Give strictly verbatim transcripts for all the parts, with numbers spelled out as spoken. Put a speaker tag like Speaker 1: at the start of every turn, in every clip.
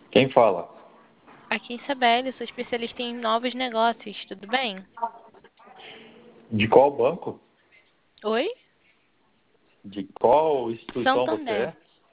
Speaker 1: Quem fala?
Speaker 2: Aqui em Isabelle, sou especialista em novos negócios, tudo bem?
Speaker 1: De qual banco?
Speaker 2: Oi?
Speaker 1: De qual instituição você
Speaker 2: Santander.
Speaker 1: é?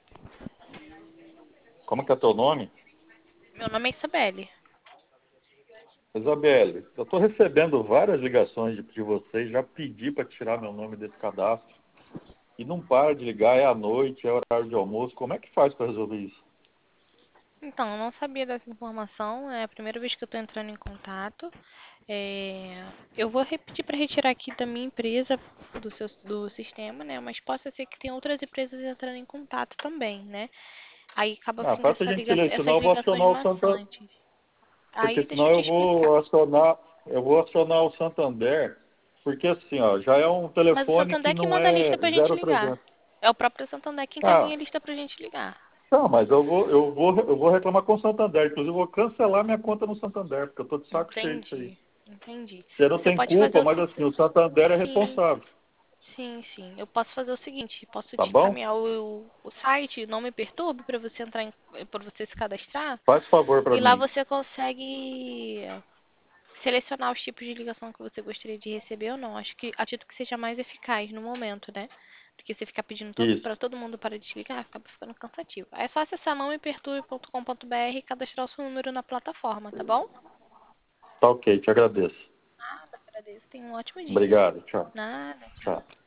Speaker 1: Como que é teu nome?
Speaker 2: Meu nome é Isabelle.
Speaker 1: Isabelle, eu estou recebendo várias ligações de, de vocês, já pedi para tirar meu nome desse cadastro e não para de ligar, é à noite, é horário de almoço. Como é que faz para resolver isso?
Speaker 2: Então, eu não sabia dessa informação, é a primeira vez que eu estou entrando em contato. É, Eu vou repetir para retirar aqui da minha empresa, do seu, do sistema, né? Mas possa ser que tenha outras empresas entrando em contato também, né? Aí acaba
Speaker 1: Ah,
Speaker 2: vindo
Speaker 1: faça
Speaker 2: essa liga...
Speaker 1: gentileza, senão
Speaker 2: essas
Speaker 1: eu vou
Speaker 2: ligações
Speaker 1: acionar o Santander,
Speaker 2: maçantes.
Speaker 1: porque
Speaker 2: Aí, deixa
Speaker 1: senão
Speaker 2: eu te
Speaker 1: eu vou
Speaker 2: explicar.
Speaker 1: acionar, eu vou acionar o Santander, porque assim, ó, já é um
Speaker 2: Mas o
Speaker 1: telefone que
Speaker 2: Santander que
Speaker 1: não
Speaker 2: manda a lista
Speaker 1: é
Speaker 2: pra gente
Speaker 1: zero
Speaker 2: ligar.
Speaker 1: trezentos.
Speaker 2: É o próprio Santander que
Speaker 1: Ah,
Speaker 2: encaminha a lista pra gente ligar.
Speaker 1: não, mas eu vou, eu vou, eu vou reclamar com o Santander. Inclusive, eu vou cancelar minha conta no Santander, porque eu tô de saco cheio disso aí.
Speaker 2: Entendi, entendi.
Speaker 1: Você não
Speaker 2: Você
Speaker 1: tem
Speaker 2: pode fazer
Speaker 1: culpa,
Speaker 2: o
Speaker 1: mas
Speaker 2: se-
Speaker 1: assim, o Santander é
Speaker 2: sim,
Speaker 1: responsável.
Speaker 2: sim, sim. Eu posso fazer o seguinte, posso
Speaker 1: Tá
Speaker 2: te
Speaker 1: bom?
Speaker 2: encaminhar o, o site, não me perturbe, para você entrar em, para você se cadastrar.
Speaker 1: Faz favor para
Speaker 2: E lá
Speaker 1: mim.
Speaker 2: você consegue selecionar os tipos de ligação que você gostaria de receber ou não. Acho que acredito que seja mais eficaz no momento, né? Porque você ficar pedindo todo,
Speaker 1: Isso.
Speaker 2: para todo mundo para desligar, acaba ficando cansativo. Aí é só acessar não me perturbe ponto com ponto br e cadastrar o seu número na plataforma, tá bom?
Speaker 1: Tá ok, te agradeço.
Speaker 2: Nada, agradeço. Tenha um ótimo dia.
Speaker 1: Obrigado, tchau.
Speaker 2: Nada, tchau.
Speaker 1: Tchau.